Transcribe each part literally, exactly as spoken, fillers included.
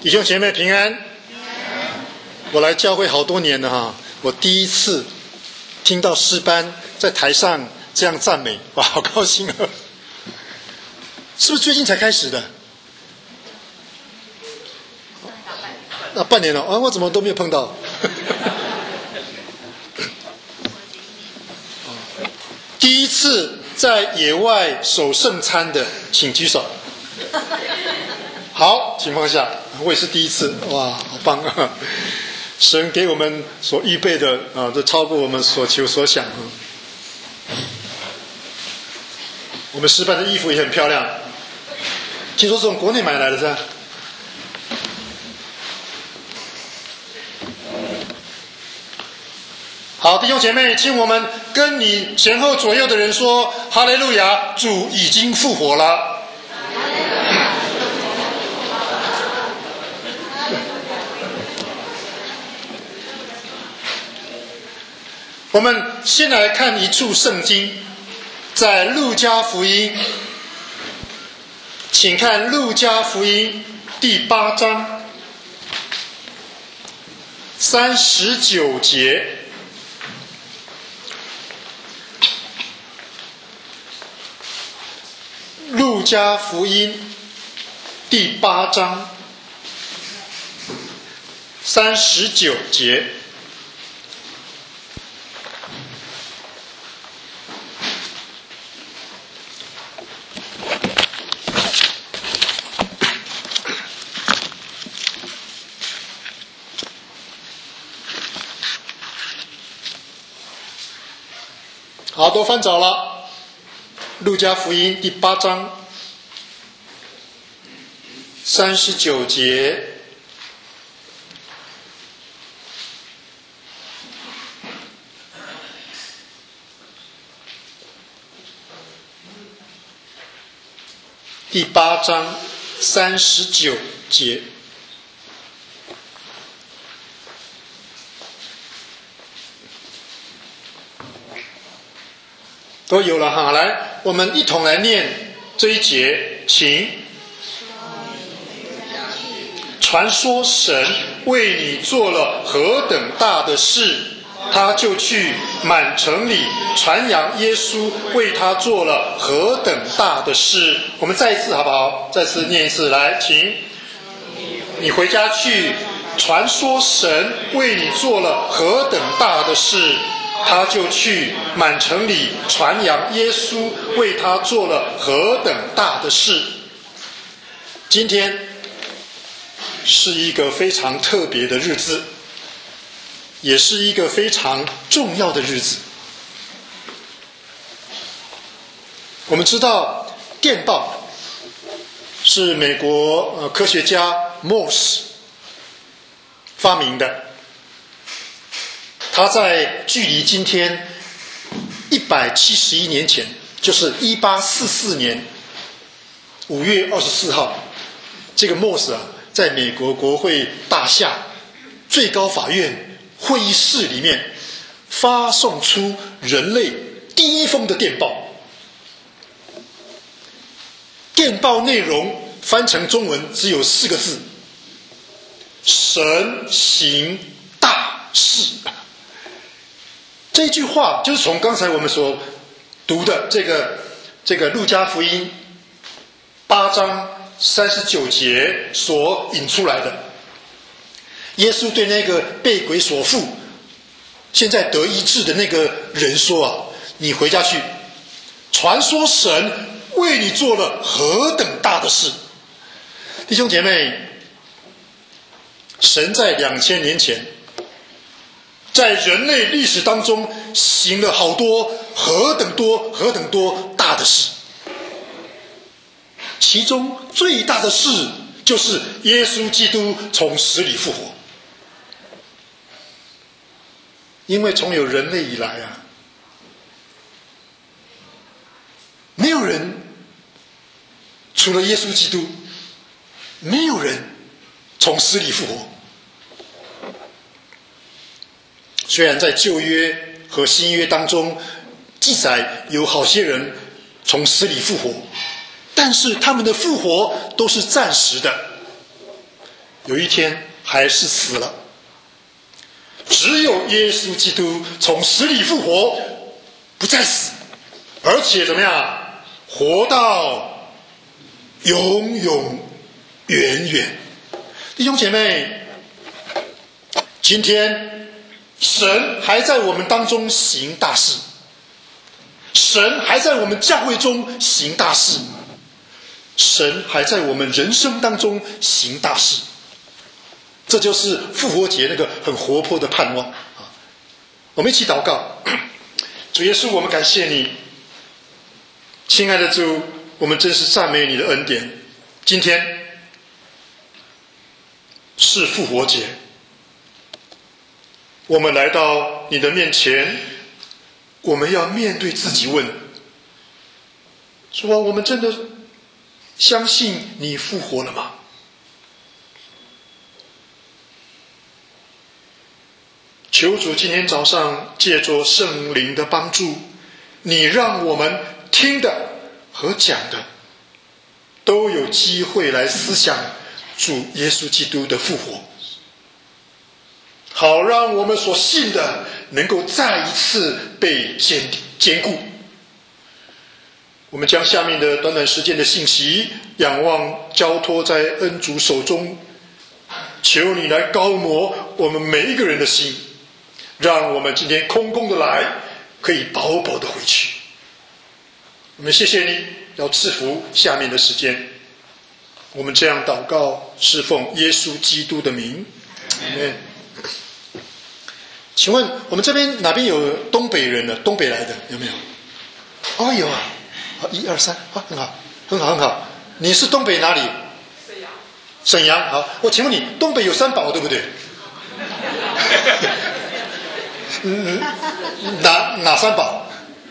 弟兄姐妹平安。我来教会好多年了哈，我第一次听到诗班在台上这样赞美，哇，好高兴啊！是不是最近才开始的？那、啊、半年了啊，我怎么都没有碰到？第一次在野外守圣餐的，请举手。好，请放下。我也是第一次，哇，好棒啊！神给我们所预备的啊，这超过我们所求所想啊。我们诗班的衣服也很漂亮，听说是从国内买来的是吧？好，弟兄姐妹，请我们跟你前后左右的人说：哈利路亚，主已经复活了。我们先来看一处圣经，在路加福音，请看路加福音第八章三十九节。路加福音第八章三十九节。好，都翻找了。路加福音第八章三十九节，第八章三十九节。都有了哈，来，我们一同来念这一节，请。传说神为你做了何等大的事，他就去满城里传扬耶稣为他做了何等大的事。我们再一次好不好？再次念一次，来，请。你回家去传说神为你做了何等大的事，他就去满城里传扬耶稣为他做了何等大的事。今天是一个非常特别的日子，也是一个非常重要的日子。我们知道电报是美国呃科学家 Morse 发明的，他在距离今天一百七十一年前，就是一八四四年五月二十四号，这个 Morse 啊，在美国国会大厦最高法院会议室里面发送出人类第一封的电报。电报内容翻成中文只有四个字：神行大事。这句话就是从刚才我们所读的这个这个路加福音八章三十九节所引出来的。耶稣对那个被鬼所附现在得医治的那个人说啊，你回家去传说神为你做了何等大的事。弟兄姐妹，神在两千年前在人类历史当中行了好多何等多何等多大的事，其中最大的事就是耶稣基督从死里复活。因为从有人类以来啊，没有人除了耶稣基督，没有人从死里复活。虽然在旧约和新约当中记载有好些人从死里复活，但是他们的复活都是暂时的， 有一天还是死了。只有耶稣基督从死里复活，不再死，而且怎么样，活到永永远远。弟兄姐妹，今天神还在我们当中行大事，神还在我们教会中行大事，神还在我们人生当中行大事。这就是复活节那个很活泼的盼望。我们一起祷告。主耶稣，我们感谢你，亲爱的主，我们真是赞美你的恩典。今天是复活节，我们来到你的面前，我们要面对自己问，说我们真的相信你复活了吗？求主今天早上借着圣灵的帮助，你让我们听的和讲的都有机会来思想主耶稣基督的复活，好让我们所信的能够再一次被坚坚固。我们将下面的短短时间的信息仰望交托在恩主手中，求你来高摩我们每一个人的心，让我们今天空空的来，可以饱饱的回去。我们谢谢你，要赐福下面的时间。我们这样祷告，是奉耶稣基督的名。阿们。请问我们这边哪边有东北人的？东北来的有没有？哦，有啊。好，一二三，啊，很好，很好，很好。你是东北哪里？沈阳。沈阳，好。我请问你，东北有三宝对不对？嗯，哪哪三宝？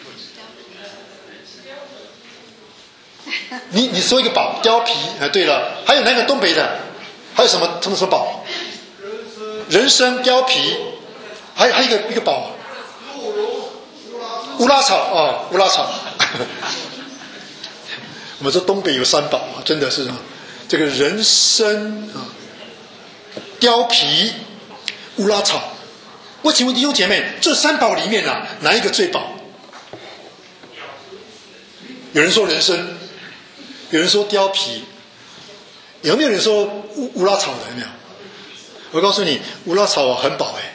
你你说一个宝，貂皮。啊，对了，还有哪个东北的？还有什么什么什么宝？人参、貂皮，还还有一个一个宝，乌拉草啊，乌拉草。我们说东北有三宝啊，真的是啊，这个人参啊、貂皮、乌拉草。我请问弟兄姐妹，这三宝里面啊，哪一个最宝？有人说人参，有人说貂皮，有没有人说乌乌拉草的？有没有？我告诉你，乌拉草啊很宝哎。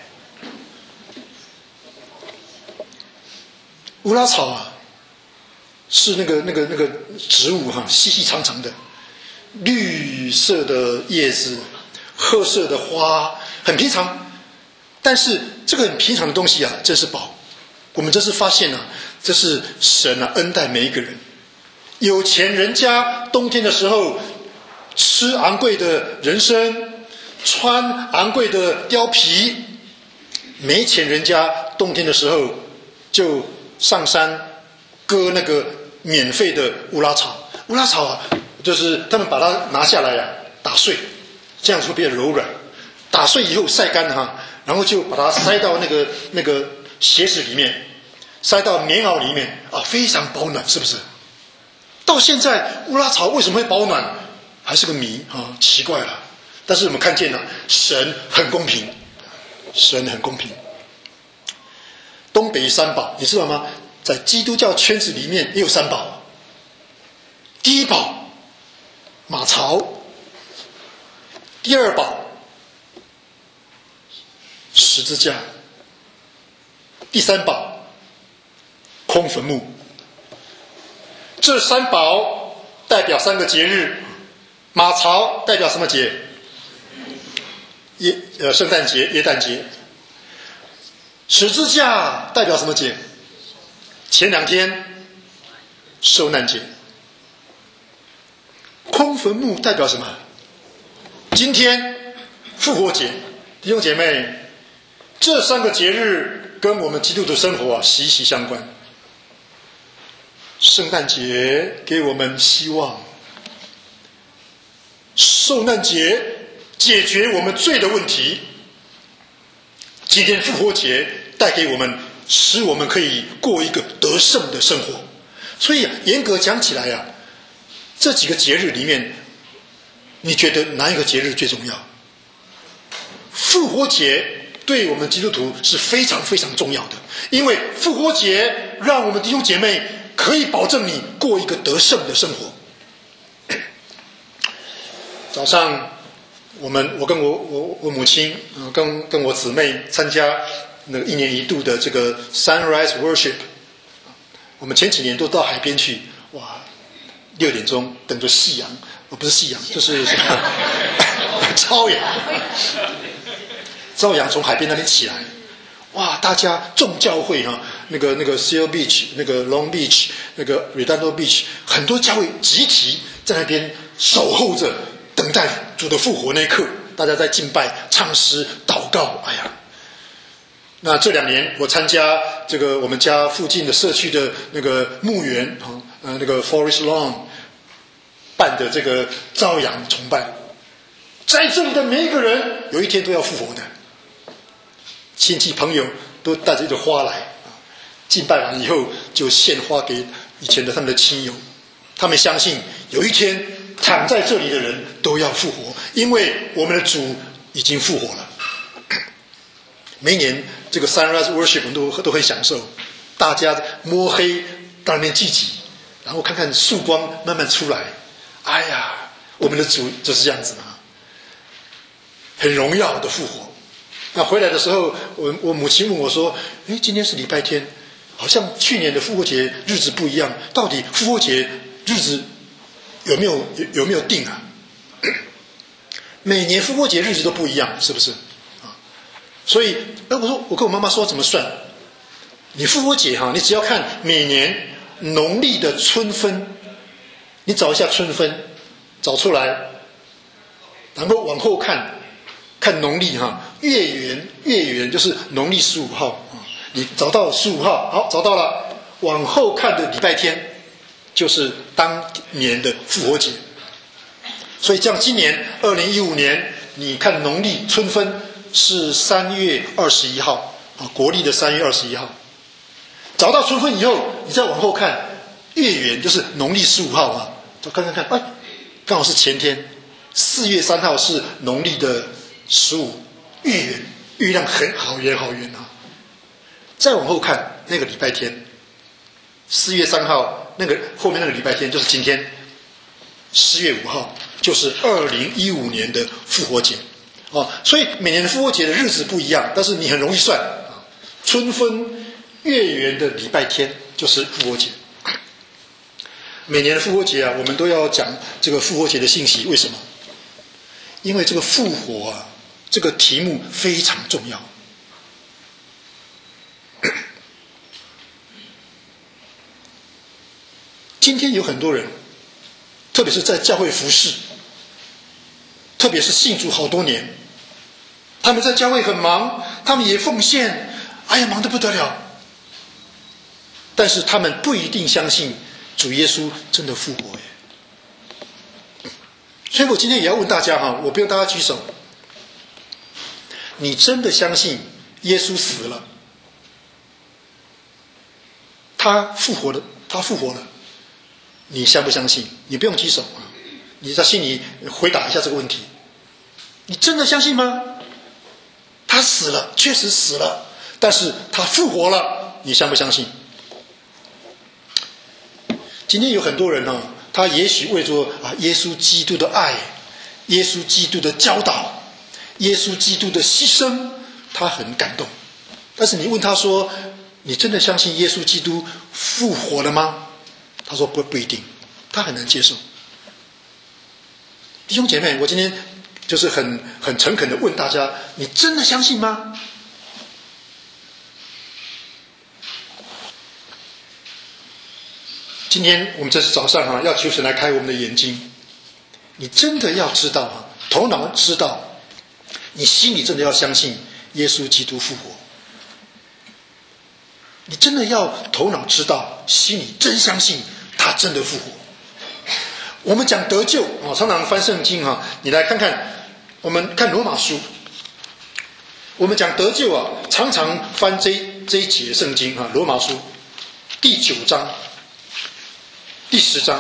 乌拉草啊，是那个那个那个植物哈、啊，细细长长的，绿色的叶子，褐色的花，很平常。但是这个很平常的东西啊，真是宝。我们这是发现啊，这是神啊恩待每一个人。有钱人家冬天的时候吃昂贵的人参，穿昂贵的貂皮；没钱人家冬天的时候就上山割那个免费的乌拉草。乌拉草啊，就是他们把它拿下来啊，打碎，这样会变柔软。打碎以后晒干哈、啊。然后就把它塞到那个那个鞋子里面，塞到棉袄里面啊，非常保暖，是不是？到现在乌拉草为什么会保暖，还是个谜啊，奇怪了。但是我们看见了，神很公平，神很公平。东北三宝，你知道吗？在基督教圈子里面也有三宝。第一宝马槽，第二宝十字架，第三宝空坟墓。这三宝代表三个节日。马槽代表什么节？耶呃圣诞节、耶诞节。十字架代表什么节？前两天受难节。空坟墓代表什么？今天复活节。弟兄姐妹，这三个节日跟我们基督徒生活啊息息相关。圣诞节给我们希望，受难节解决我们罪的问题，今天复活节带给我们，使我们可以过一个得胜的生活。所以严格讲起来啊，这几个节日里面，你觉得哪一个节日最重要？ 复活节对我们基督徒是非常非常重要的，因为复活节让我们弟兄姐妹可以保证你过一个得胜的生活。早上我们我跟我我我母亲呃跟跟我姊妹参加那个一年一度的这个 Sunrise Worship， 我们前几年都到海边去，哇，六点钟等着夕阳，哦不是夕阳，就是什么朝阳，朝阳从海边那边起来，哇，大家众教会哈、啊，那个那个 Seal Beach， 那个 Long Beach， 那个 Redondo Beach， 很多教会集体在那边守候着，等待主的复活那一刻，大家在敬拜、唱诗、祷告。哎呀，那这两年我参加这个我们家附近的社区的那个牧园啊，呃，那个 Forest Lawn 办的这个朝阳崇拜，在这里的每一个人有一天都要复活的。亲戚朋友都带着一朵花来，敬拜完以后就献花给以前的他们的亲友。他们相信有一天躺在这里的人都要复活，因为我们的主已经复活了。每一年这个 Sunrise Worship 我们都都很享受，大家摸黑到那边聚集，然后看看曙光慢慢出来。哎呀，我们的主就是这样子嘛，很荣耀的复活。那回来的时候，我我母亲问我说：“哎，今天是礼拜天，好像去年的复活节日子不一样，到底复活节日子有没有有有没有定啊？”每年复活节日子都不一样，是不是？啊，所以，那我说我跟我妈妈说怎么算？你复活节哈，你只要看每年农历的春分，你找一下春分，找出来，然后往后看。看农历哈，月圆月圆就是农历十五号啊，你找到十五号，好找到了，往后看的礼拜天就是当年的复活节。所以这样，今年二零一五年，你看农历春分是三月二十一号啊，国历的三月二十一号。找到春分以后，你再往后看月圆，就是农历十五号啊，看看看，哎，刚好是前天，四月三号是农历的十五，月圆，月亮很好圆好圆啊。再往后看那个礼拜天，四月三号那个后面那个礼拜天就是今天，十月五号就是二零一五年的复活节哦。所以每年的复活节的日子不一样，但是你很容易算啊。春分月圆的礼拜天就是复活节。每年的复活节啊，我们都要讲这个复活节的信息，为什么？因为这个复活啊，这个题目非常重要。今天有很多人，特别是在教会服侍，特别是信主好多年，他们在教会很忙，他们也奉献，哎呀，忙得不得了。但是他们不一定相信主耶稣真的复活耶。所以我今天也要问大家哈，我不用大家举手，你真的相信耶稣死了，他复活了，他复活了，你相不相信？你不用举手啊，你在心里回答一下这个问题。你真的相信吗？他死了，确实死了，但是他复活了，你相不相信？今天有很多人呢、哦，他也许为着啊耶稣基督的爱，耶稣基督的教导，耶稣基督的牺牲，他很感动。但是你问他说，你真的相信耶稣基督复活了吗？他说不不一定，他很难接受。弟兄姐妹，我今天就是很很诚恳的问大家，你真的相信吗？今天我们这是早上哈、啊，要求神来开我们的眼睛。你真的要知道啊，头脑知道，你心里真的要相信耶稣基督复活。你真的要头脑知道，心里真相信他真的复活。我们讲得救啊，常常翻圣经啊，你来看看，我们看罗马书，我们讲得救啊，常常翻这这一节圣经啊，罗马书第九章。第十章，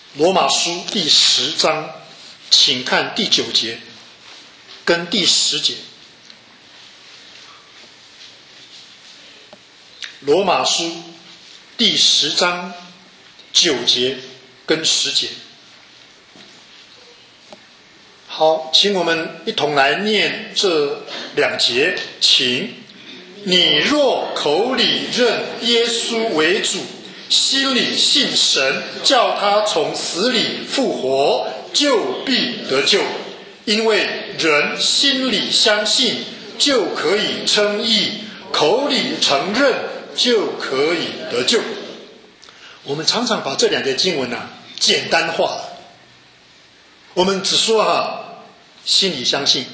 罗马书第十章，请看第九节跟第十节。罗马书第十章九节跟十节。好，请我们一同来念这两节，请。你若口里认耶稣为主，心里信神，叫他从死里复活，就必得救。因为人心里相信，就可以称义，口里承认，就可以得救。我们常常把这两节经文啊简单化了，我们只说啊，心里相信，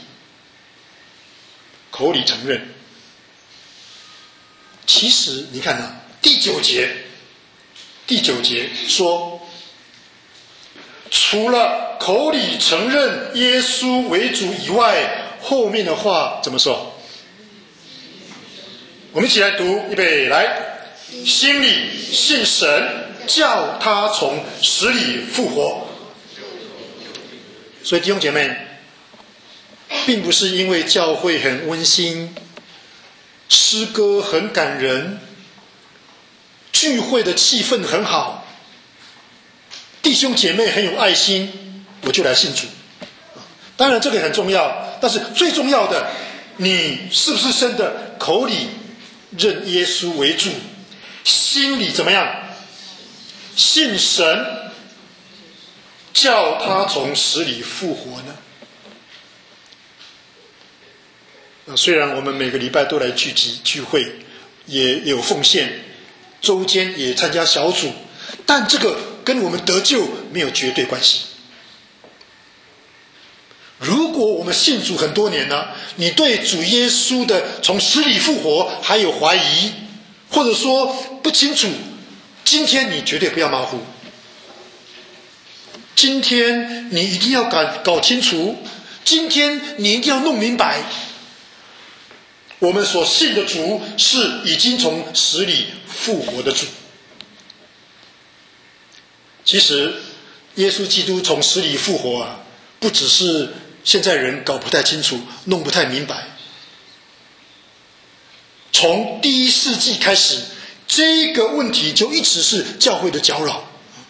口里承认。其实你看啊，第九节，第九节说，除了口里承认耶稣为主以外，后面的话怎么说？我们一起来读，预备来，心里信神，叫他从死里复活。所以弟兄姐妹，并不是因为教会很温馨，诗歌很感人，聚会的气氛很好，弟兄姐妹很有爱心，我就来信主。当然这个很重要，但是最重要的，你是不是真的口里认耶稣为主，心里怎么样？信神，叫他从死里复活呢？虽然我们每个礼拜都来聚集聚会，也有奉献，周间也参加小组，但这个跟我们得救没有绝对关系。如果我们信主很多年了，你对主耶稣的从死里复活还有怀疑，或者说不清楚，今天你绝对不要马虎。今天你一定要搞搞清楚，今天你一定要弄明白，我们所信的主是已经从死里复活的主。其实耶稣基督从死里复活啊，不只是现在人搞不太清楚，弄不太明白。从第一世纪开始，这个问题就一直是教会的搅扰。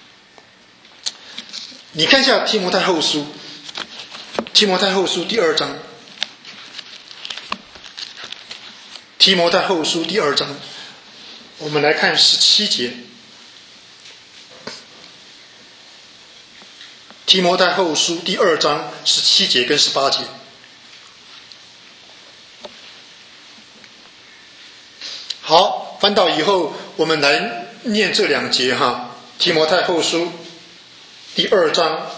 你看一下提摩太后书，提摩太后书第二章，提摩太后书第二章，我们来看十七节。提摩太后书第二章十七节跟十八节。好，翻到以后我们来念这两节哈。提摩太后书第二章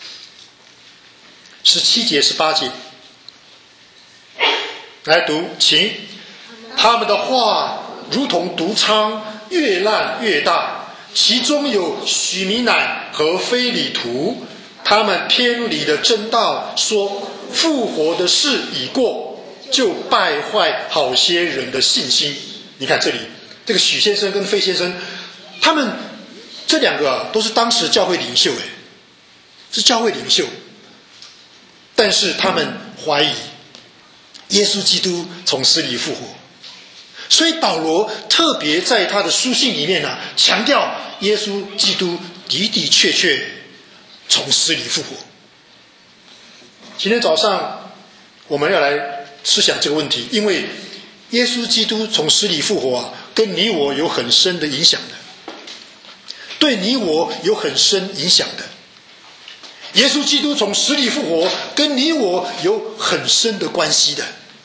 十七节十八节，来读，请。他们的话如同毒疮，越烂越大，其中有许米乃和非里图，他们偏离了真道，说复活的事已过，就败坏好些人的信心。你看这里，这个许先生跟费先生，他们这两个啊，都是当时教会领袖，哎，是教会领袖，但是他们怀疑耶稣基督从死里复活。所以保罗特别在他的书信里面呢、啊，强调耶稣基督的的确确从死里复活。今天早上我们要来思想这个问题，因为耶稣基督从死里复活啊，跟你我有很深的影响的，对你我有很深影响的。耶稣基督从死里复活，跟你我有很深的关系的。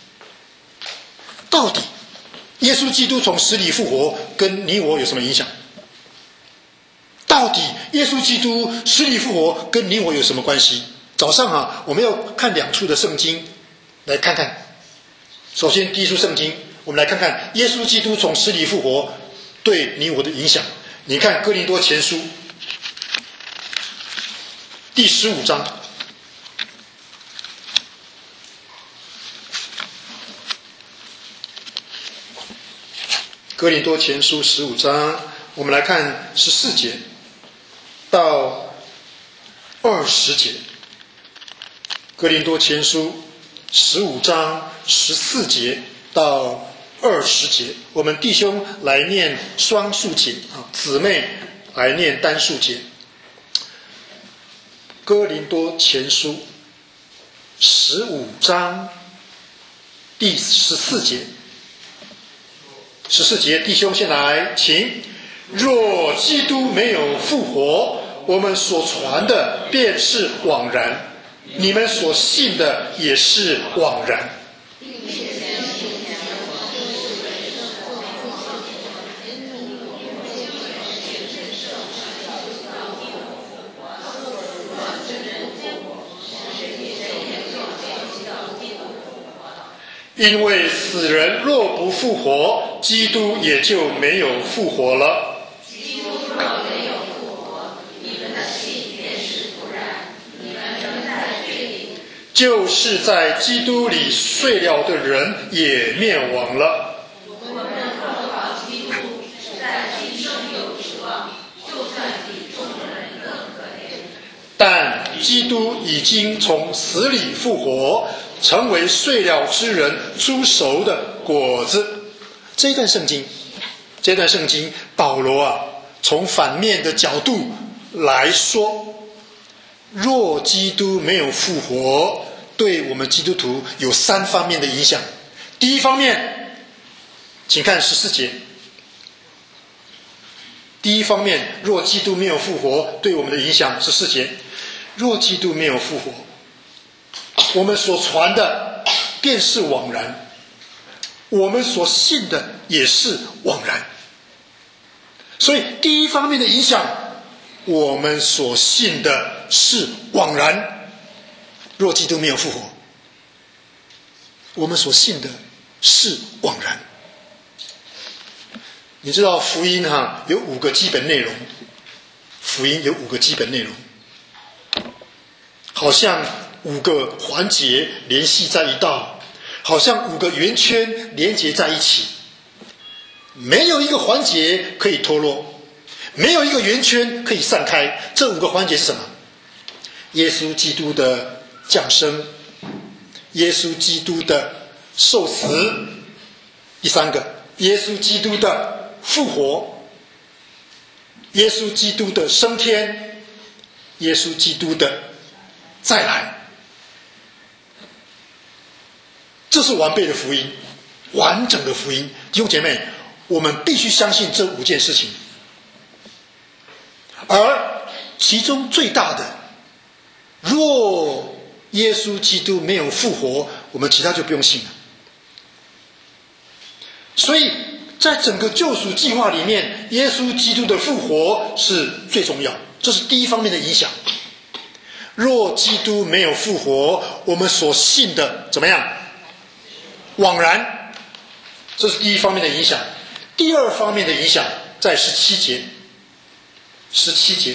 到底耶稣基督从死里复活跟你我有什么影响？到底耶稣基督死里复活跟你我有什么关系？早上啊，我们要看两处的圣经，来看看。首先第一处圣经，我们来看看耶稣基督从死里复活对你我的影响。你看哥林多前书第十五章，哥林多前书十五章，我们来看十四节到二十节。哥林多前书十五章十四节到二十节，我们弟兄来念双数节啊，姊妹来念单数节。哥林多前书十五章第十四节，十四节，弟兄先来，请。若基督没有复活，我们所传的便是枉然，你们所信的也是枉然。因为死人若不复活，基督也就没有复活了。基督若没有复活，你们的信便是徒然，你们仍在罪里。就是在基督里睡了的人也灭亡了。我们靠靠基督，在今生有指望，就算比众人更可怜。但基督已经从死里复活，成为睡了之人出熟的果子。这一段圣经，这段圣经，保罗啊，从反面的角度来说，若基督没有复活，对我们基督徒有三方面的影响。第一方面，请看十四节。第一方面，若基督没有复活，对我们的影响，十四节。若基督没有复活，我们所传的便是枉然，我们所信的也是枉然。所以第一方面的影响，我们所信的是枉然。若基督没有复活，我们所信的是枉然。你知道福音哈有五个基本内容，福音有五个基本内容，好像五个环节联系在一道，好像五个圆圈连接在一起，没有一个环节可以脱落，没有一个圆圈可以散开。这五个环节是什么？耶稣基督的降生，耶稣基督的受死，第三个，耶稣基督的复活，耶稣基督的升天，耶稣基督的再来。这是完备的福音，完整的福音。弟兄姐妹，我们必须相信这五件事情。而其中最大的，若耶稣基督没有复活，我们其他就不用信了。所以在整个救赎计划里面，耶稣基督的复活是最重要，这是第一方面的影响。若基督没有复活，我们所信的怎么样？枉然，这是第一方面的影响。第二方面的影响在十七节，十七节，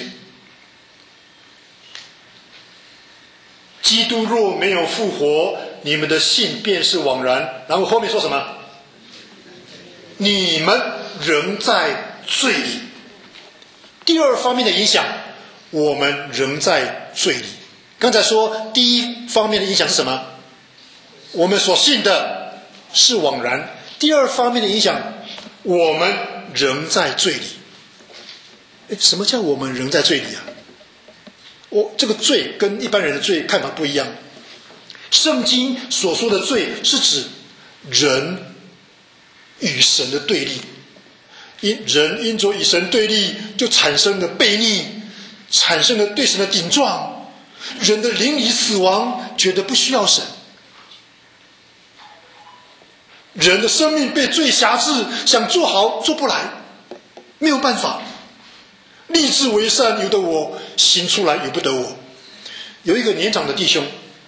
基督若没有复活，你们的信便是枉然。然后后面说什么？你们仍在罪里。第二方面的影响，我们仍在罪里。刚才说第一方面的影响是什么？我们所信的是枉然。第二方面的影响，我们仍在罪里。什么叫我们仍在罪里啊？我这个罪跟一般人的罪看法不一样。圣经所说的罪是指人与神的对立，因人因着与神对立，就产生了悖逆，产生了对神的顶撞，人的灵里死亡，觉得不需要神。人的生命被罪辖制，想做好做不来，没有办法，立志为善由得我，行出来由不得我。有一个年长的弟兄，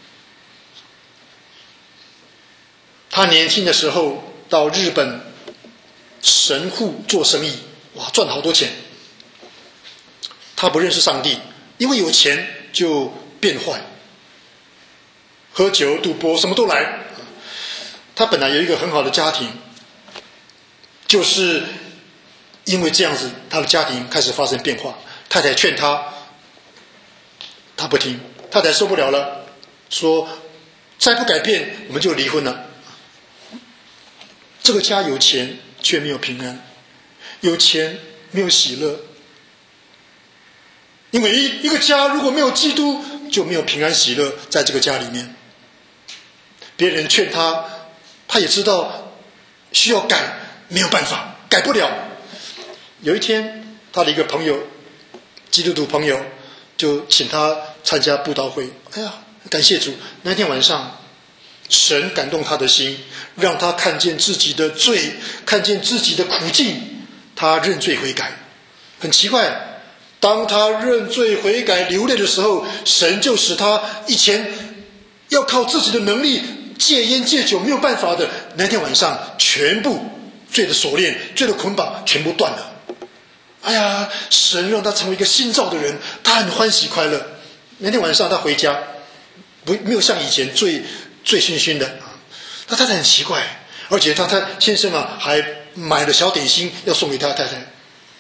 他年轻的时候到日本神户做生意，哇，赚好多钱。他不认识上帝，因为有钱就变坏，喝酒赌博什么都来。他本来有一个很好的家庭，就是因为这样子，他的家庭开始发生变化。太太劝他他不听，太太受不了了，说再不改变我们就离婚了。这个家有钱却没有平安，有钱没有喜乐，因为一一个家如果没有基督，就没有平安喜乐在这个家里面。别人劝他，他也知道需要改，没有办法，改不了。有一天他的一个朋友，基督徒朋友，就请他参加布道会。哎呀，感谢主，那天晚上神感动他的心，让他看见自己的罪，看见自己的苦境，他认罪悔改。很奇怪，当他认罪悔改流泪的时候，神就使他以前要靠自己的能力戒烟戒酒没有办法的，那天晚上全部罪的锁链、罪的捆绑全部断了。哎呀，神让他成为一个新造的人，他很欢喜快乐。那天晚上他回家，不没有像以前醉醉醺醺的。他太太很奇怪，而且他他先生啊还买了小点心要送给他太太。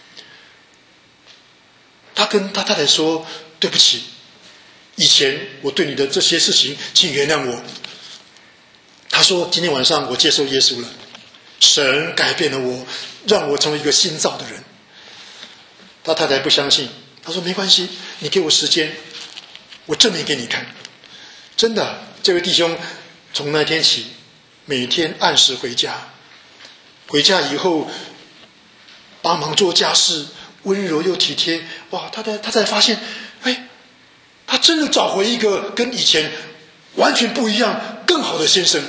他跟他太太说：“对不起，以前我对你的这些事情，请原谅我。”他说：“今天晚上我接受耶稣了，神改变了我，让我成为一个新造的人。”他太太不相信，他说：“没关系，你给我时间，我证明给你看。”真的，这位弟兄从那天起，每天按时回家，回家以后帮忙做家事，温柔又体贴。哇，他才他才发现，哎，他真的找回一个跟以前完全不一样、更好的先生。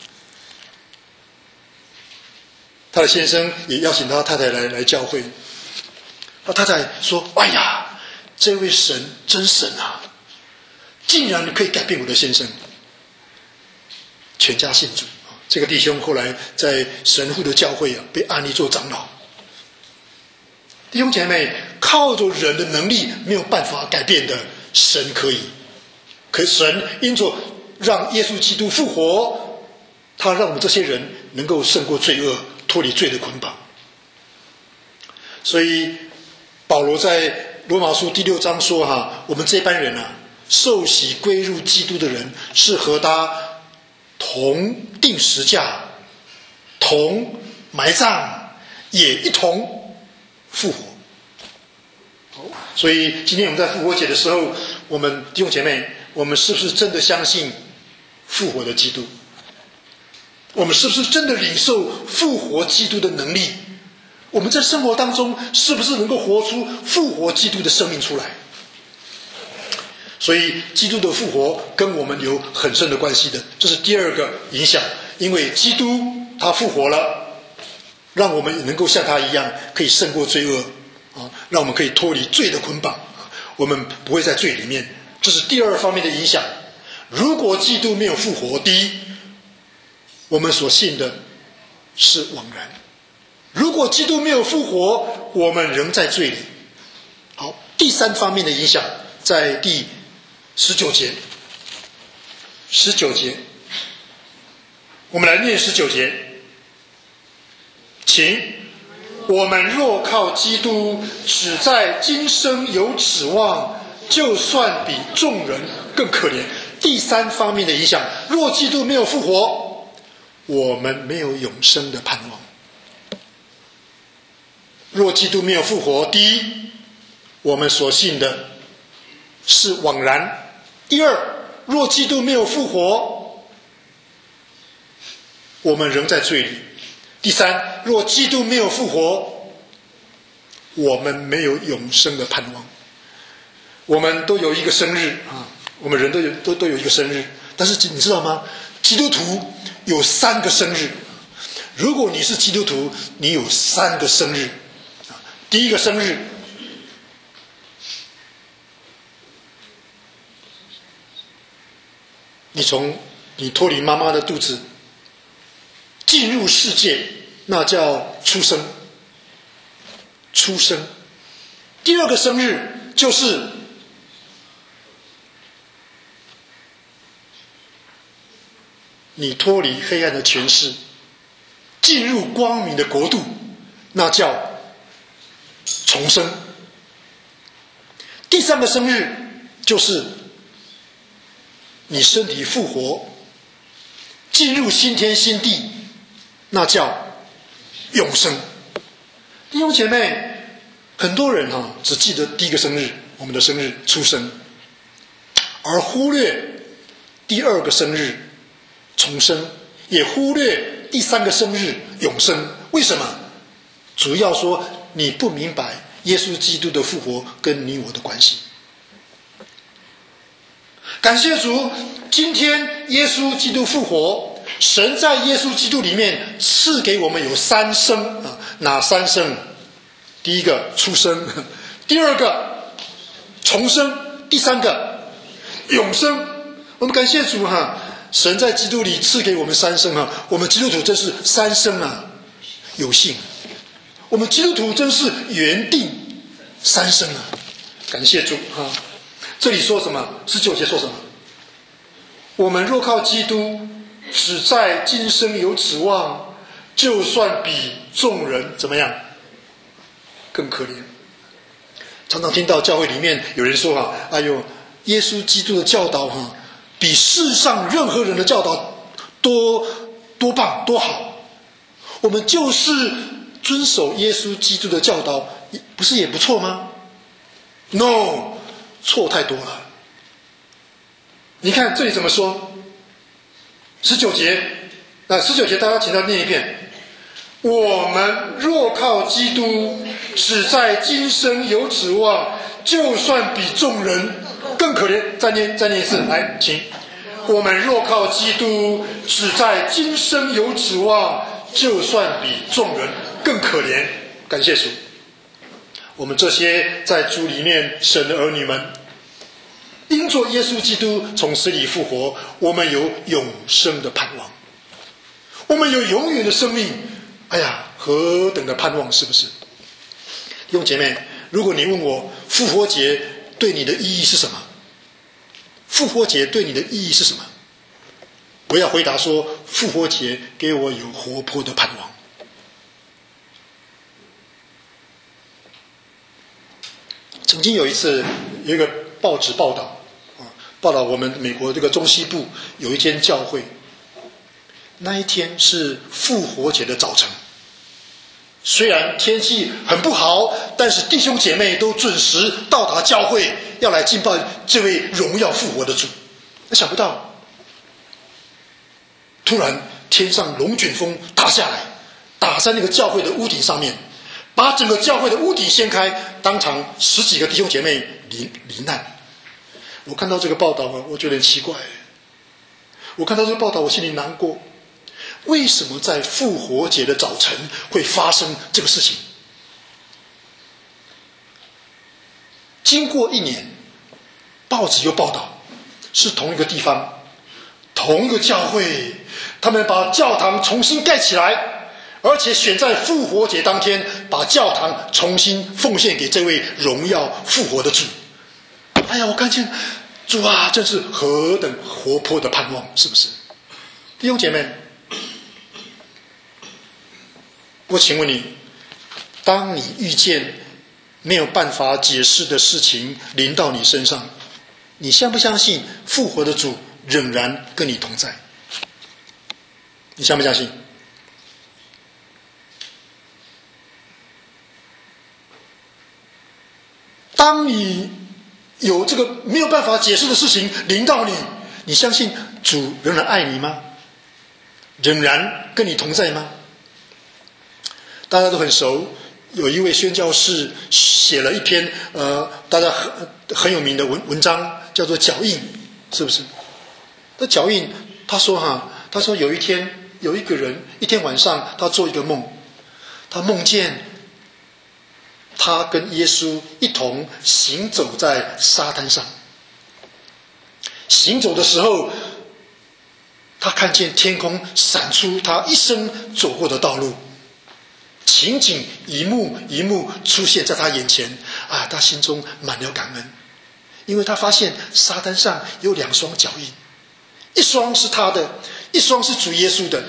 他的先生也邀请他太太来来教会。他太太说：“哎呀，这位神真神啊，竟然可以改变我的先生。”全家信主。这个弟兄后来在神父的教会啊，被安立做长老。弟兄姐妹，靠着人的能力没有办法改变的，神可以。可是神因着让耶稣基督复活，他让我们这些人能够胜过罪恶，脱离罪的捆绑。所以保罗在罗马书第六章说哈，我们这班人啊，受洗归入基督的人，是和他同定十架，同埋葬，也一同复活。所以今天我们在复活节的时候，我们弟兄姐妹，我们是不是真的相信复活的基督？我们是不是真的领受复活基督的能力？我们在生活当中是不是能够活出复活基督的生命出来？所以基督的复活跟我们有很深的关系的，这是第二个影响。因为基督他复活了，让我们也能够像他一样可以胜过罪恶啊，让我们可以脱离罪的捆绑，我们不会在罪里面。这是第二方面的影响。如果基督没有复活，第一，我们所信的是枉然；如果基督没有复活，我们仍在罪里。好，第三方面的影响在第十九节。十九节，我们来念十九节，请。我们若靠基督只在今生有指望，就算比众人更可怜。第三方面的影响，若基督没有复活，我们没有永生的盼望。若基督没有复活，第一，我们所信的是枉然；第二，若基督没有复活，我们仍在罪里；第三，若基督没有复活，我们没有永生的盼望。我们都有一个生日啊，我们人都有都都有一个生日，但是你知道吗？基督徒有三个生日。如果你是基督徒，你有三个生日。第一个生日，你从你脱离妈妈的肚子进入世界，那叫出生。出生。第二个生日就是你脱离黑暗的权势，进入光明的国度，那叫重生。第三个生日就是你身体复活，进入新天新地，那叫永生。弟兄姐妹，很多人啊，只记得第一个生日，我们的生日出生，而忽略第二个生日重生，也忽略第三个生日永生。为什么？主要说你不明白耶稣基督的复活跟你我的关系。感谢主，今天耶稣基督复活，神在耶稣基督里面赐给我们有三生啊，哪三生？第一个出生，第二个重生，第三个永生。我们感谢主哈，神在基督里赐给我们三生啊，我们基督徒真是三生啊，有幸。我们基督徒真是原定三生啊，感谢主哈。这里说什么？十九节说什么？我们若靠基督，只在今生有指望，就算比众人怎么样更可怜。常常听到教会里面有人说哈，哎呦，耶稣基督的教导哈，比世上任何人的教导多多棒多好。我们就是遵守耶稣基督的教导，不是也不错吗？ No， 错太多了。你看这里怎么说？十九节，那十九节大家请他念一遍。我们若靠基督，只在今生有指望，就算比众人更可怜。再念，再念一次，来，请。我们若靠基督，只在今生有指望，就算比众人更可怜。感谢主，我们这些在主里面神的儿女们，因着耶稣基督从死里复活，我们有永生的盼望，我们有永远的生命。哎呀，何等的盼望，是不是？弟兄姐妹，如果你问我复活节对你的意义是什么？复活节对你的意义是什么？我要回答说，复活节给我有活泼的盼望。曾经有一次有一个报纸报道啊，报道我们美国这个中西部有一间教会，那一天是复活节的早晨，虽然天气很不好，但是弟兄姐妹都准时到达教会，要来敬拜这位荣耀复活的主。想不到突然天上龙卷风打下来，打在那个教会的屋顶上面，把整个教会的屋顶掀开，当场十几个弟兄姐妹罹罹难。我看到这个报道我觉得很奇怪，我看到这个报道我心里难过，为什么在复活节的早晨会发生这个事情？经过一年，报纸又报道是同一个地方，同一个教会，他们把教堂重新盖起来，而且选在复活节当天把教堂重新奉献给这位荣耀复活的主。哎呀，我看见主啊，真是何等活泼的盼望，是不是？弟兄姐妹，我请问你，当你遇见没有办法解释的事情临到你身上，你相不相信复活的主仍然跟你同在？你相不相信？当你有这个没有办法解释的事情临到你，你相信主仍然爱你吗？仍然跟你同在吗？大家都很熟，有一位宣教士写了一篇呃，大家很很有名的文文章，叫做《脚印》，是不是？那脚印，他说哈，他说有一天有一个人，一天晚上他做一个梦，他梦见他跟耶稣一同行走在沙滩上，行走的时候，他看见天空闪出他一生走过的道路，情景一幕一幕出现在他眼前啊！他心中满了感恩，因为他发现沙滩上有两双脚印，一双是他的，一双是主耶稣的。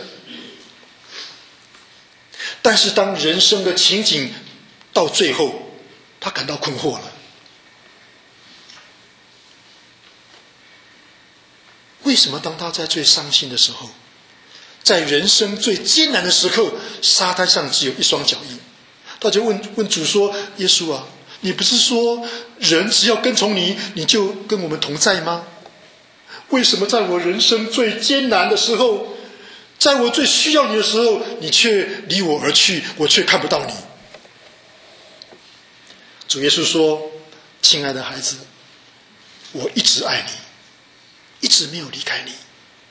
但是当人生的情景到最后，他感到困惑了。 为什么当他在最伤心的时候，在人生最艰难的时刻，沙滩上只有一双脚印？他就问问主说：耶稣啊，你不是说人只要跟从你，你就跟我们同在吗？为什么在我人生最艰难的时候，在我最需要你的时候，你却离我而去，我却看不到你？主耶稣说：亲爱的孩子，我一直爱你，一直没有离开你。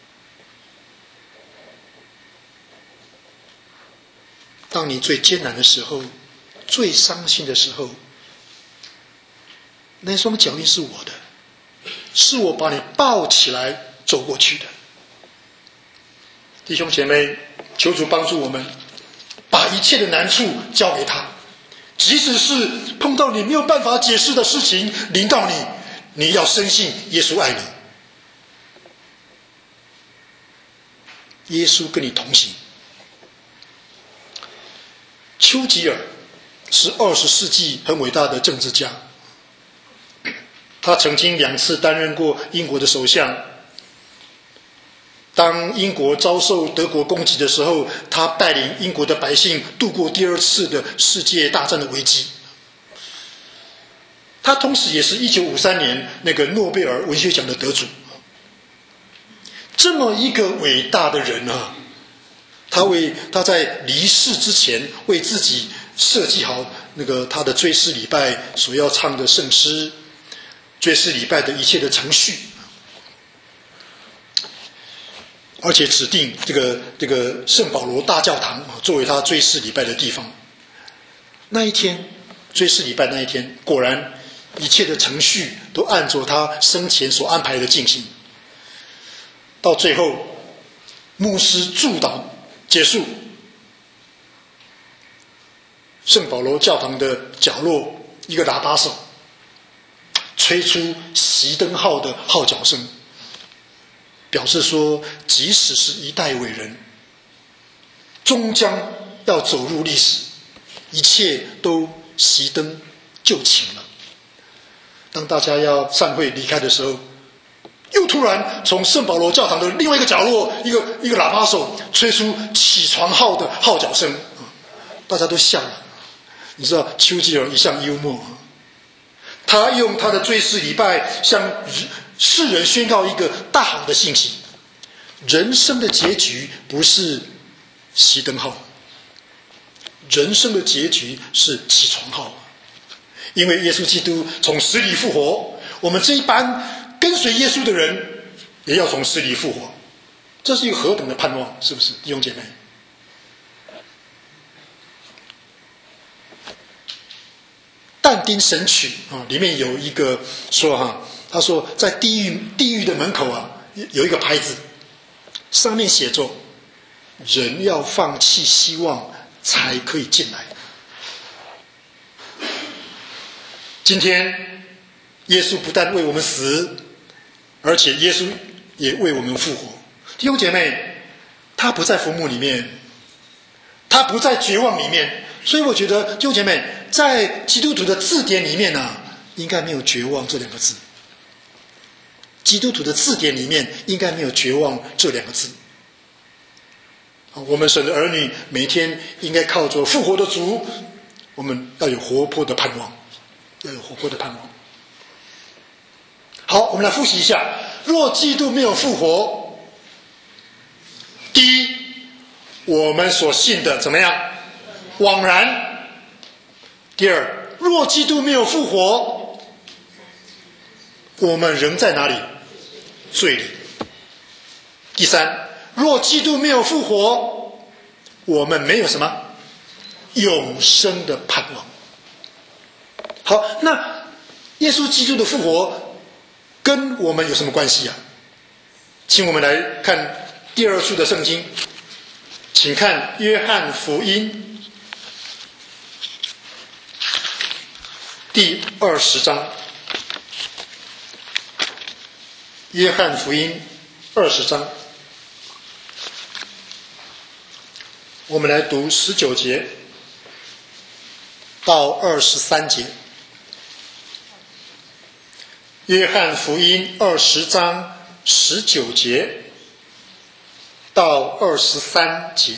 当你最艰难的时候，最伤心的时候，那双脚印是我的，是我把你抱起来走过去的。弟兄姐妹，求主帮助我们，把一切的难处交给他，即使是碰到你没有办法解释的事情临到你，你要深信耶稣爱你，耶稣跟你同行。丘吉尔是二十世纪很伟大的政治家，他曾经两次担任过英国的首相。当英国遭受德国攻击的时候，他带领英国的百姓度过第二次的世界大战的危机。他同时也是一九五三年那个诺贝尔文学奖的得主。这么一个伟大的人啊，他为他在离世之前为自己设计好那个他的追思礼拜所要唱的圣诗，追思礼拜的一切的程序，而且指定这个这个圣保罗大教堂作为他追思礼拜的地方。那一天追思礼拜那一天，果然一切的程序都按照他生前所安排的进行。到最后牧师祝祷结束，圣保罗教堂的角落，一个喇叭手吹出熄灯号的号角声，表示说，即使是一代伟人，终将要走入历史，一切都熄灯就寝了。当大家要散会离开的时候，又突然从圣保罗教堂的另外一个角落，一个一个喇叭手吹出起床号的号角声，大家都笑了。你知道丘吉尔一向幽默，他用他的追思礼拜向世人宣告一个大好的信息：人生的结局不是熄灯号，人生的结局是起床号。因为耶稣基督从死里复活，我们这一班跟随耶稣的人也要从死里复活，这是一个何等的盼望，是不是弟兄姐妹？但丁神曲啊，里面有一个说哈，他说在地狱地狱的门口啊，有一个牌子，上面写着：人要放弃希望才可以进来。今天耶稣不但为我们死，而且耶稣也为我们复活。弟兄姐妹，他不在坟墓里面，他不在绝望里面，所以我觉得弟兄姐妹，在基督徒的字典里面啊，应该没有绝望这两个字。基督徒的字典里面应该没有绝望这两个字。我们神的儿女每天应该靠着复活的主，我们要有活泼的盼望，要有活泼的盼望。好，我们来复习一下：若基督没有复活，第一，我们所信的怎么样？枉然。第二，若基督没有复活，我们仍在哪里？罪里。第三，若基督没有复活，我们没有什么永生的盼望。好，那耶稣基督的复活跟我们有什么关系啊？请我们来看第二处的圣经，请看约翰福音第二十章。约翰福音二十章，我们来读十九节到二十三节。约翰福音二十章十九节到二十三节。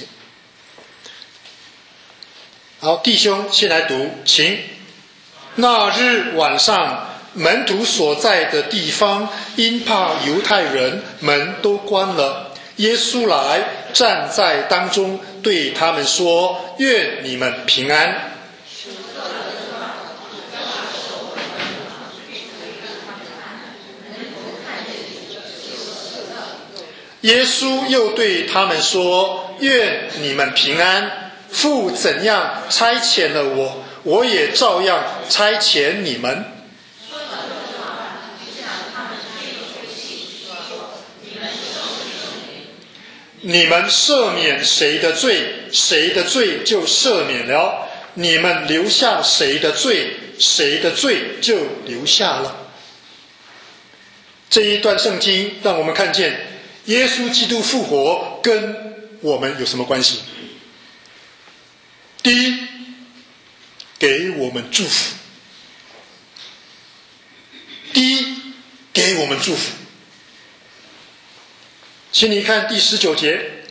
好，弟兄先来读，请。那日晚上，门徒所在的地方，因怕犹太人，门都关了。耶稣来，站在当中，对他们说：愿你们平安。耶稣又对他们说：愿你们平安。父怎样差遣了我，我也照样差遣你们。你们赦免谁的罪，谁的罪就赦免了；你们留下谁的罪，谁的罪就留下了。这一段圣经让我们看见耶稣基督复活跟我们有什么关系？第一，给我们祝福。第一，给我们祝福。请你看第十九节，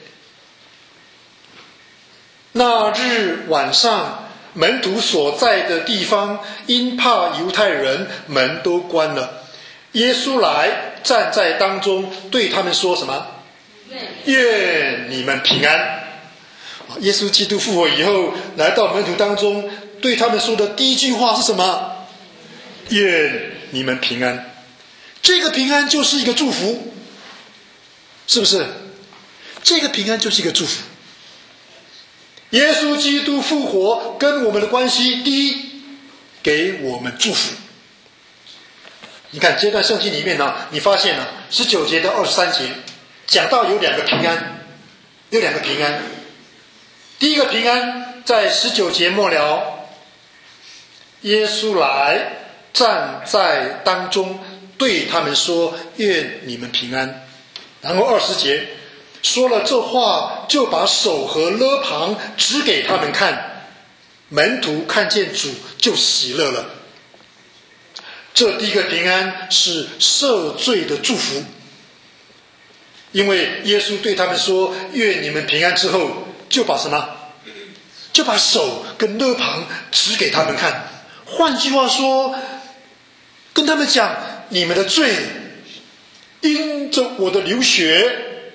那日晚上，门徒所在的地方，因怕犹太人，门都关了。耶稣来，站在当中，对他们说什么？愿你们平安。耶稣基督复活以后，来到门徒当中，对他们说的第一句话是什么？愿你们平安。这个平安就是一个祝福，是不是？这个平安就是一个祝福。耶稣基督复活跟我们的关系，第一，给我们祝福。你看这段圣经里面呢，你发现呢，十九节到二十三节讲到有两个平安，有两个平安。第一个平安在十九节末了，耶稣来，站在当中，对他们说：愿你们平安。然后二十节说了这话，就把手和勒旁指给他们看，门徒看见主就喜乐了。这第一个平安是赦罪的祝福，因为耶稣对他们说愿你们平安之后，就把什么？就把手跟勒旁指给他们看。换句话说，跟他们讲，你们的罪因着我的流血，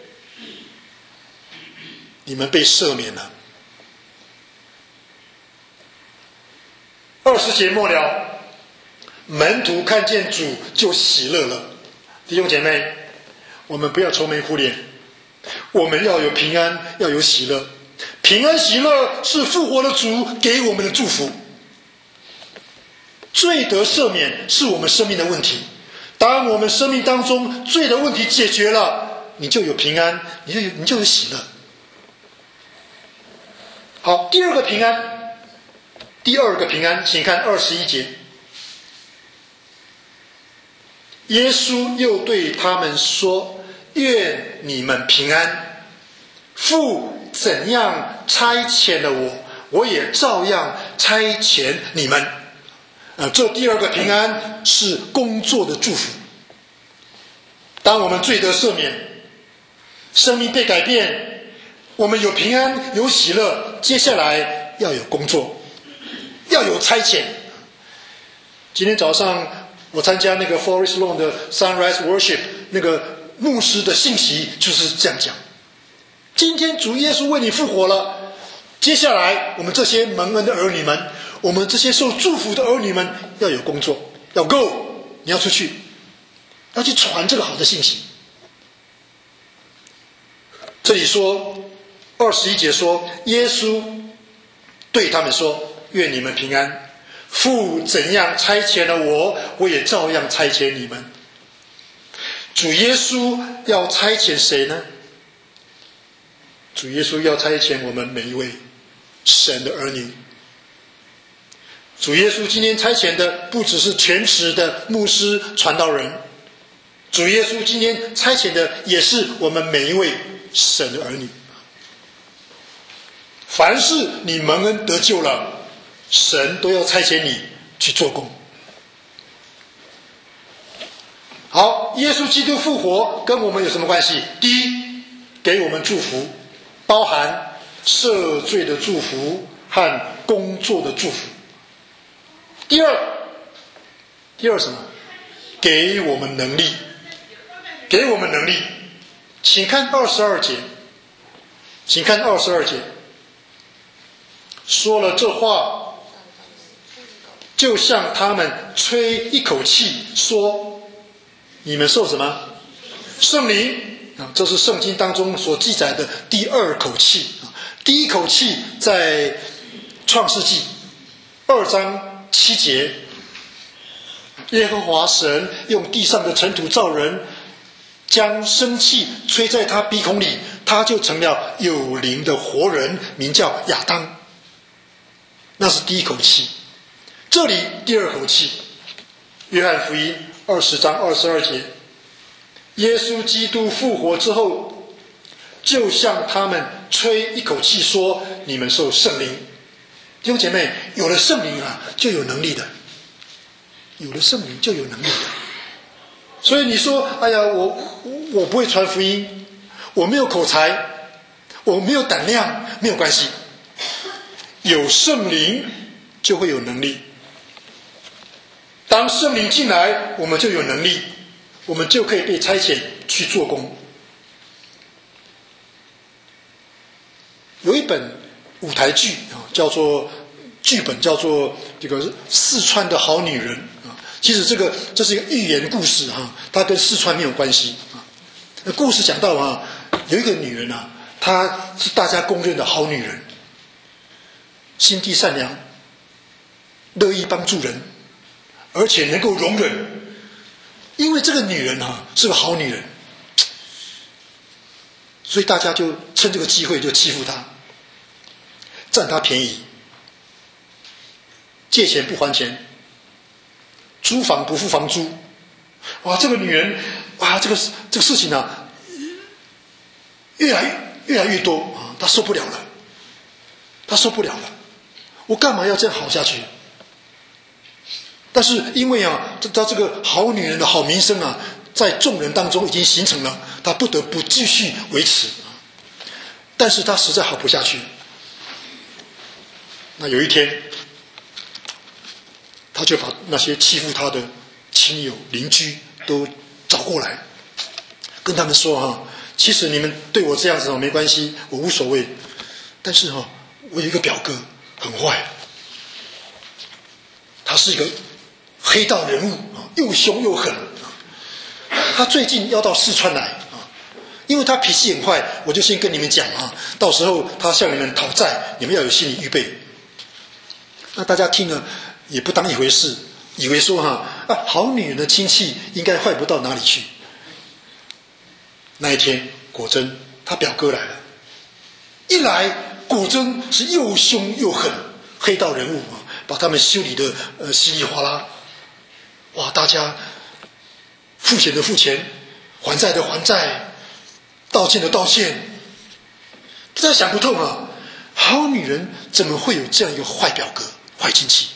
你们被赦免了。二十节末了，门徒看见主就喜乐了。弟兄姐妹，我们不要愁眉苦脸，我们要有平安，要有喜乐。平安喜乐是复活的主给我们的祝福。罪得赦免是我们生命的问题，当我们生命当中罪的问题解决了，你就有平安，你就有你就有喜乐。好，第二个平安，第二个平安，请看二十一节。耶稣又对他们说：愿你们平安。父怎样差遣了我，我也照样差遣你们。呃，这第二个平安是工作的祝福。当我们罪得赦免，生命被改变，我们有平安有喜乐，接下来要有工作，要有差遣。今天早上我参加那个 Forest Lawn 的 Sunrise Worship， 那个牧师的信息就是这样讲。今天主耶稣为你复活了，接下来我们这些蒙恩的儿女们，我们这些受祝福的儿女们要有工作，要 go， 你要出去，要去传这个好的信息。这里说二十一节说，耶稣对他们说：愿你们平安。父怎样差遣了我，我也照样差遣你们。主耶稣要差遣谁呢？主耶稣要差遣我们每一位神的儿女。主耶稣今天差遣的不只是全职的牧师传道人，主耶稣今天差遣的也是我们每一位神的儿女。凡是你蒙恩得救了，神都要差遣你去做工。 好，耶稣基督复活跟我们有什么关系？第一，给我们祝福，包含赦罪的祝福和工作的祝福。第二，第二什么？给我们能力，给我们能力。请看二十二节，请看二十二节，说了这话，就像他们吹一口气，说：“你们受什么？圣灵。”啊，这是圣经当中所记载的第二口气。第一口气在创世纪二章七节，耶和华神用地上的尘土造人，将生气吹在他鼻孔里，他就成了有灵的活人，名叫亚当。那是第一口气。这里第二口气，约翰福音二十章二十二节，耶稣基督复活之后，就向他们吹一口气，说：“你们受圣灵。”弟兄姐妹，有了圣灵啊，就有能力的。有了圣灵就有能力的。所以你说：“哎呀，我我不会传福音，我没有口才，我没有胆量，没有关系。有圣灵就会有能力。当圣灵进来，我们就有能力，我们就可以被差遣去做工。”有一本舞台剧啊，叫做剧本叫做这个四川的好女人啊。其实这个这是一个寓言故事哈、啊，它跟四川没有关系啊。那故事讲到啊，有一个女人啊，她是大家公认的好女人，心地善良，乐意帮助人，而且能够容忍。因为这个女人啊是个好女人，所以大家就趁这个机会就欺负她，占她便宜，借钱不还钱，租房不付房租。哇，这个女人，哇，这个这个事情啊，越来越越来越多啊，她受不了了，她受不了了，我干嘛要这样好下去？但是因为啊，她这个好女人的好名声啊，在众人当中已经形成了，她不得不继续维持。但是她实在好不下去。那有一天，她就把那些欺负她的亲友邻居都找过来，跟他们说哈、啊，其实你们对我这样子没关系，我无所谓。但是哈、啊，我有一个表哥很坏，他是一个黑道人物啊，又凶又狠。他最近要到四川来啊，因为他脾气很坏，我就先跟你们讲啊，到时候他向你们讨债，你们要有心理预备。那大家听了也不当一回事，以为说哈啊，好女人的亲戚应该坏不到哪里去。那一天果真他表哥来了，一来果真是又凶又狠，黑道人物啊，把他们修理的呃稀里哗啦。哇，大家付钱的付钱，还债的还债，道歉的道歉，大家想不通啊，好女人怎么会有这样一个坏表哥、坏亲戚？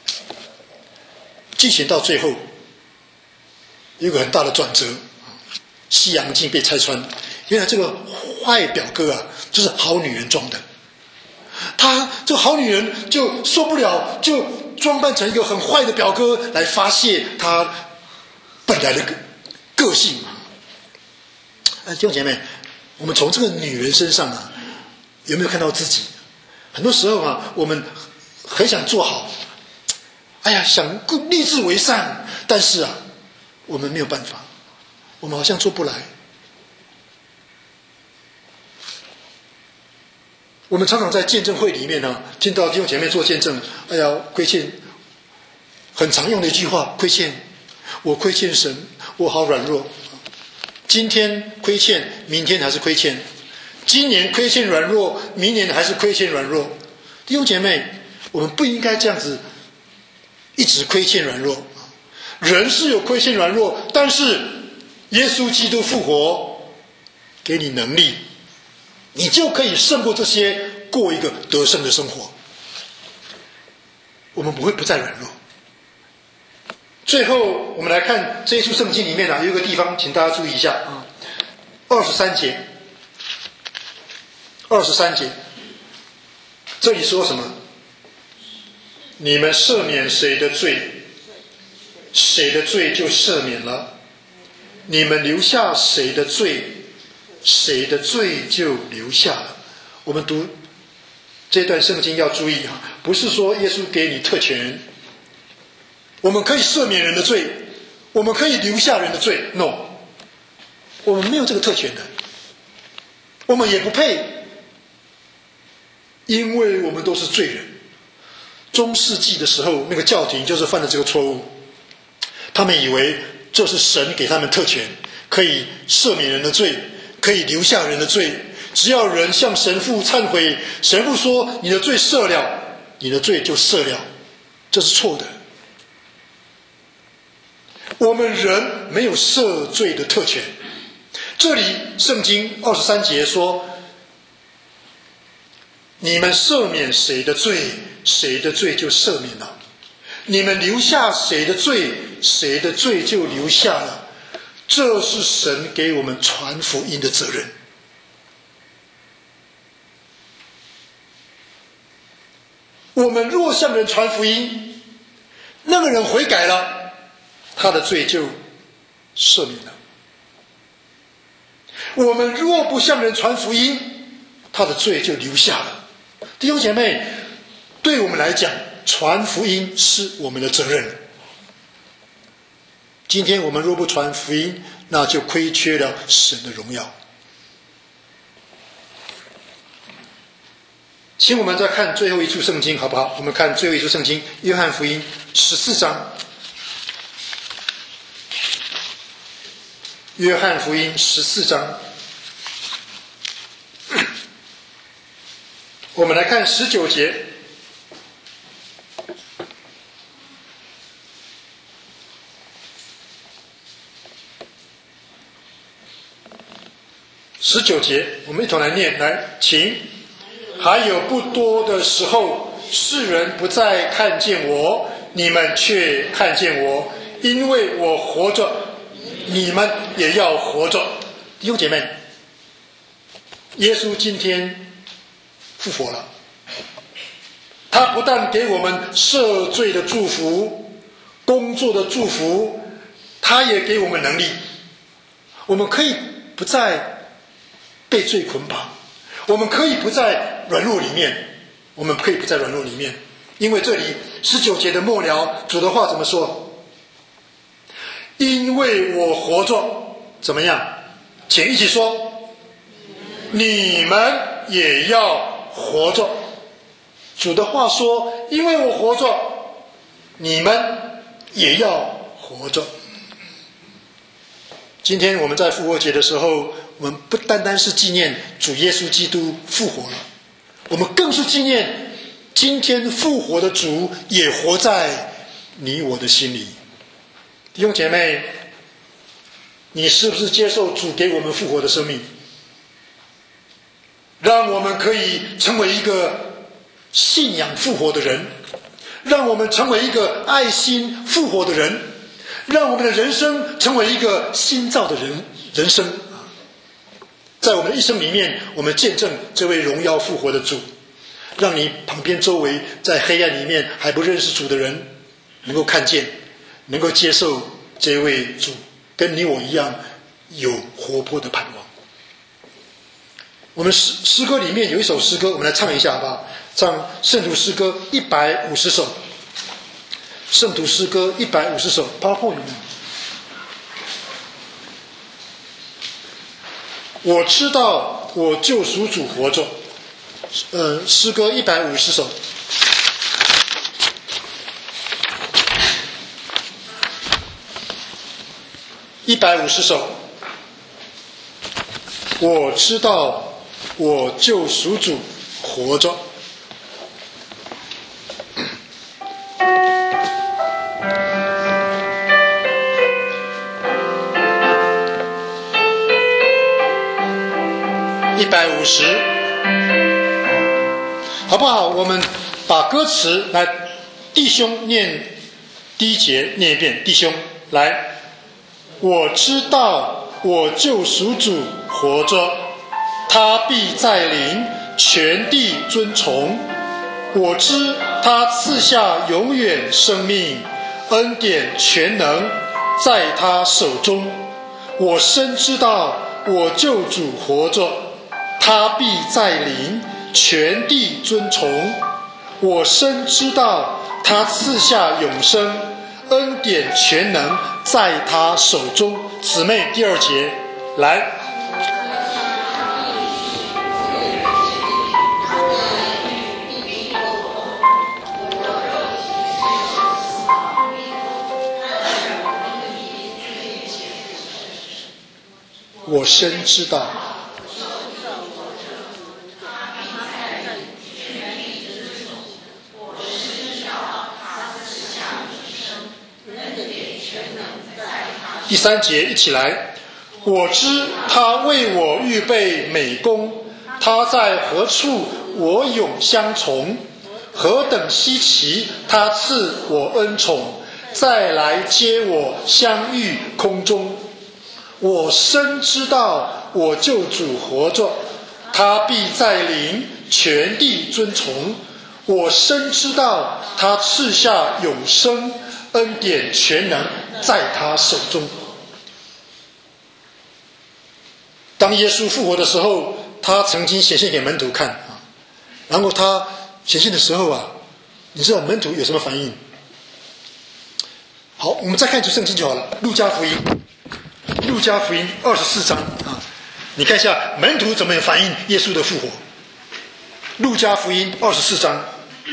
进行到最后，有一个很大的转折，西洋镜被拆穿，原来这个坏表哥啊，就是好女人装的。他这个好女人就受不了，就装扮成一个很坏的表哥来发泄他本来的个性嘛。哎，弟兄姐妹，我们从这个女人身上啊，有没有看到自己？很多时候啊，我们很想做好，哎呀，想立志为善，但是啊，我们没有办法，我们好像做不来。我们常常在见证会里面呢、啊，听到弟兄姐妹做见证，哎呀，亏欠，很常用的一句话，亏欠，我亏欠神，我好软弱。今天亏欠，明天还是亏欠；今年亏欠软弱，明年还是亏欠软弱。弟兄姐妹，我们不应该这样子一直亏欠软弱。人是有亏欠软弱，但是耶稣基督复活，给你能力。你就可以胜过这些，过一个得胜的生活。我们不会不再软弱。 最后我们来看这一处圣经里面啊，有一个地方请大家注意一下啊，二十三节，二十三节，这里说什么？你们赦免谁的罪，谁的罪就赦免了；你们留下谁的罪，谁的罪就留下了。我们读这段圣经要注意啊，不是说耶稣给你特权，我们可以赦免人的罪，我们可以留下人的罪 ，no， 我们没有这个特权的，我们也不配，因为我们都是罪人。中世纪的时候，那个教廷就是犯了这个错误，他们以为这是神给他们特权，可以赦免人的罪，可以留下人的罪，只要人向神父忏悔，神父说你的罪赦了，你的罪就赦了，这是错的。我们人没有赦罪的特权。这里圣经二十三节说，你们赦免谁的罪，谁的罪就赦免了；你们留下谁的罪，谁的罪就留下了。这是神给我们传福音的责任。我们若向人传福音，那个人悔改了，他的罪就赦免了；我们若不向人传福音，他的罪就留下了。弟兄姐妹，对我们来讲，传福音是我们的责任。今天我们若不传福音，那就亏缺了神的荣耀。请我们再看最后一处圣经好不好？我们看最后一处圣经，约翰福音十四章。约翰福音十四章，我们来看十九节。十九节，我们一同来念，来，请。还有不多的时候，世人不再看见我，你们却看见我，因为我活着，你们也要活着。弟兄姐妹，耶稣今天复活了，他不但给我们赦罪的祝福，工作的祝福，他也给我们能力，我们可以不再被罪捆绑，我们可以不在软弱里面，我们可以不在软弱里面，因为这里十九节的末了，主的话怎么说？因为我活着，怎么样？请一起说，你们也要活着。主的话说，因为我活着，你们也要活着。今天我们在复活节的时候，我们不单单是纪念主耶稣基督复活了，我们更是纪念今天复活的主也活在你我的心里。弟兄姐妹，你是不是接受主给我们复活的生命，让我们可以成为一个信仰复活的人，让我们成为一个爱心复活的人，让我们的人生成为一个新造的人人生。在我们的一生里面，我们见证这位荣耀复活的主，让你旁边周围在黑暗里面还不认识主的人能够看见，能够接受这位主跟你我一样有活泼的盼望。我们诗诗歌里面有一首诗歌，我们来唱一下好不好？唱圣徒诗歌一百五十首，圣徒诗歌一百五十首，包括你们。我知道我救赎主活着，呃，诗歌一百五十首。一百五十首。我知道我救赎主活着。一百五十，好不好？我们把歌词来，弟兄念第一节念一遍，弟兄来，我知道我救赎主活着，他必在临，全地尊崇。我知他赐下永远生命，恩典全能在他手中。我深知道我救主活着，他必在临，全地尊崇。我深知道他赐下永生，恩典全能在他手中。姊妹，第二节来，我深知道第三节一起来，我知他为我预备美宫，他在何处我永相从，何等稀奇他赐我恩宠，再来接我相遇空中。我深知道我救主活着，他必在临，全地尊崇。我深知道他赐下永生，恩典全能在他手中。当耶稣复活的时候，他曾经显现给门徒看啊，然后他显现的时候啊，你知道门徒有什么反应？好，我们再看一组圣经就好了。路加福音，路加福音二十四章啊，你看一下门徒怎么反应耶稣的复活。路加福音二十四章。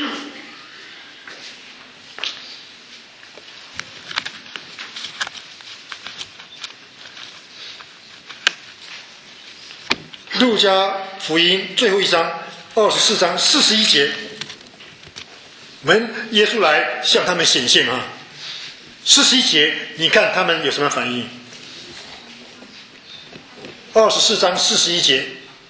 路加福音最后一章二十四章四十一节，门耶稣来向他们显现啊。四十一节，你看他们有什么反应？二十四章四十一节，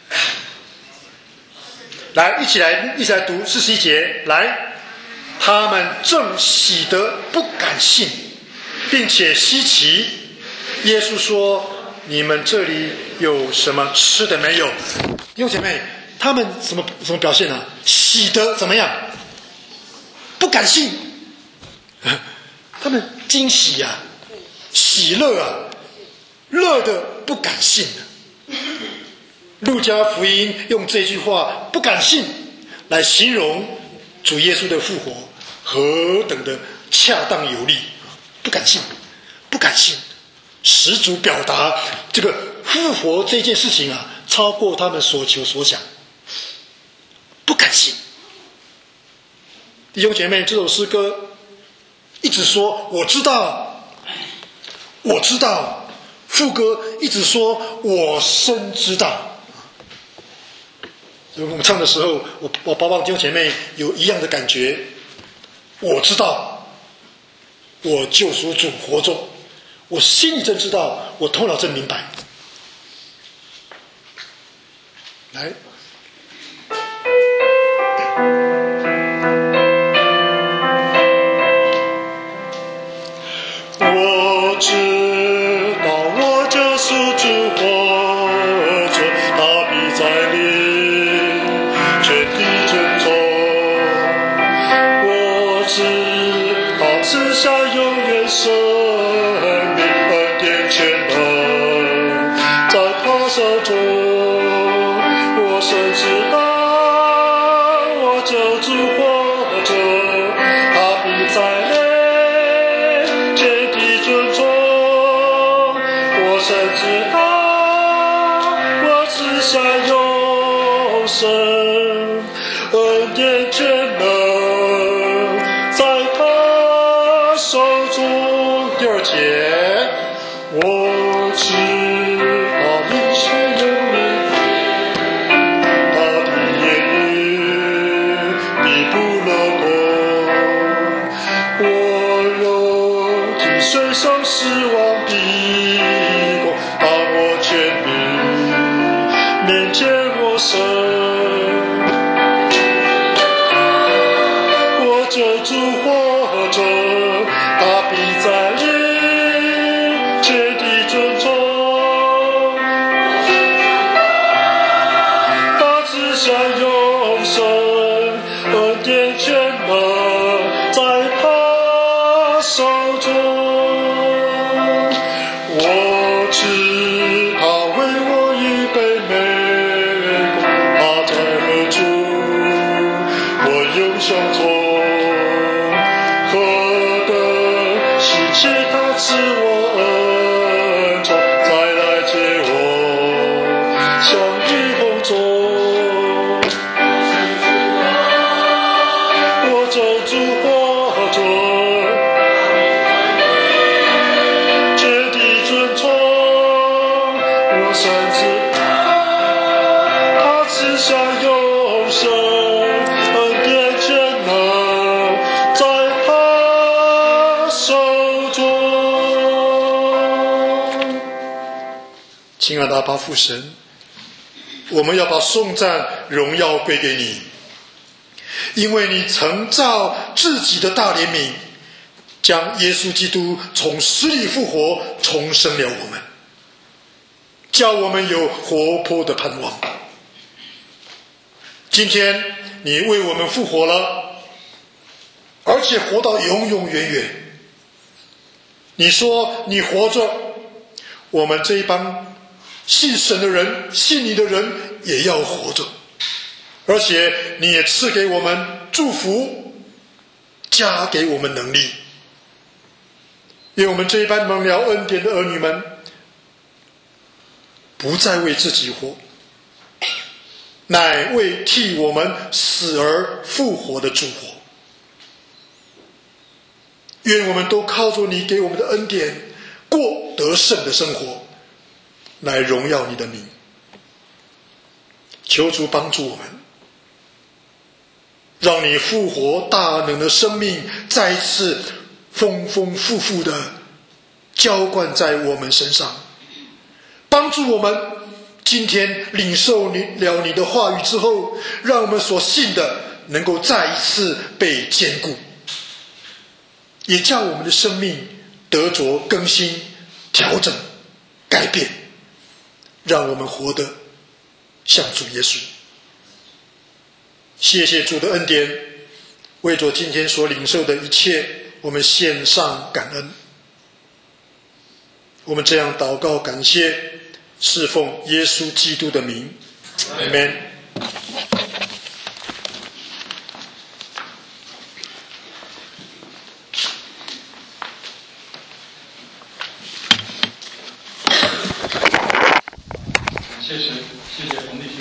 来，一起来，一起来读四十一节。来，他们正喜得不敢信，并且稀奇。耶稣说：“你们这里有什么吃的没有？”弟兄姐妹，他们什么什么表现呢、啊？喜得怎么样？不敢信，他们惊喜呀、啊，喜乐啊，乐得不敢信啊。路加福音用这句话"不敢信"来形容主耶稣的复活，何等的恰当有力！不敢信，不敢信。十足表达这个复活这件事情啊，超过他们所求所想，不敢信。弟兄姐妹，这首诗歌一直说我知道，我知道，副歌一直说我深知道。我们唱的时候，我我包包弟兄姐妹有一样的感觉，我知道，我救赎主活着。我心里真知道，我头脑真明白。来，我知道我救赎主活着，他必在临，全地尊崇。我知道赐下永远生命，恩典全能在他手中。我深知道我救主活着，他必在临，全地尊崇。我深知道我赐下永生，恩典全能在他手中。第二节，我知道一切有你，他的言语必不落空。我肉体虽受死亡逼迫，但我全民面见我神。我救主活着，他他手中。我知他为我预备美果，他在何处，我永相从。何等喜气他赐我恩宠，再来接我相遇梦中。我走主花中，绝地尊崇，我深知他赐下永生，恩典全能在他手中。亲爱的阿爸父神，我们要把颂赞荣耀归给你，因为你曾照自己的大怜悯，将耶稣基督从死里复活，重生了我们，叫我们有活泼的盼望。今天你为我们复活了，而且活到永永远远。你说你活着，我们这一帮信神的人，信你的人也要活着，而且你也赐给我们祝福，加给我们能力。愿我们这一班蒙了恩典的儿女们，不再为自己活，乃为替我们死而复活的主活。愿我们都靠着你给我们的恩典，过得胜的生活，来荣耀你的名。求主帮助我们，让你复活大能的生命再一次丰丰富富的浇灌在我们身上，帮助我们今天领受了你的话语之后，让我们所信的能够再一次被坚固，也叫我们的生命得着更新、调整、改变，让我们活得像主耶稣。谢谢主的恩典，为着今天所领受的一切，我们献上感恩。我们这样祷告感谢，侍奉耶稣基督的名，阿们。 谢谢，谢谢冯弟兄。